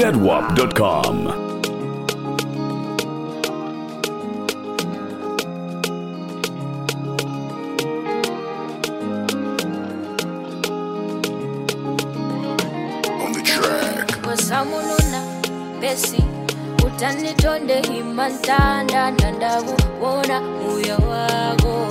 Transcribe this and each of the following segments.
ZWAP.com. Samununa besi utanitonde himantanda nandavu wona uya wago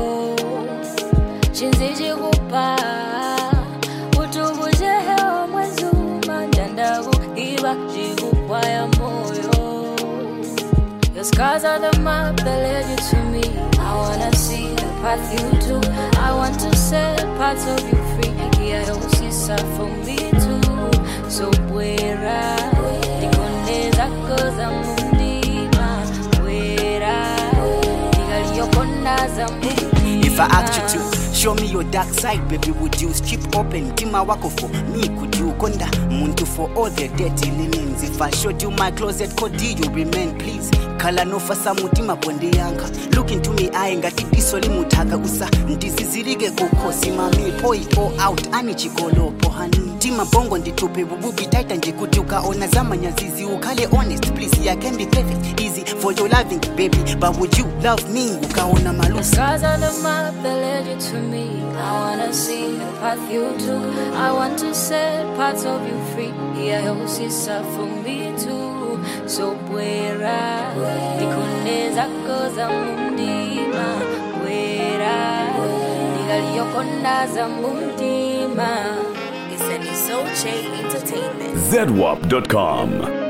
chinziji kupa utubuze heo mwezuma nandavu iba jikupwa ya moyo. Your scars are the map that led you to me. I wanna see the path you took. I want to set parts of you free. Yeah, you see for me too. So wera nikoneza koza mundima wera nigaliyokona za mundima. If I asked you to show me your dark side, baby, would you strip open tima wako for me? Could you konda muntu for all the dirty linens? If I showed you my closet, could you remain, please? Kala no fasa mutima bonde yanka. Look into me eye ngati disoli mutaka usa ndizizirike kukosi mami pour it all out ani chikolo pohani tima bongo nditupe bububi taita njikuti ukaona zamanya zizi ukale honest please. Yeah, can be perfect easy for your loving baby, but would you love me ukaona malusi? The scars on the map that led you to me. I wanna see the path you took. I want to set parts of you free. Yeah, you see for me too. So wera nikoneza koza mundima wera nigaliyokona za mundima. It's Soche Entertainment. ZWAP.com.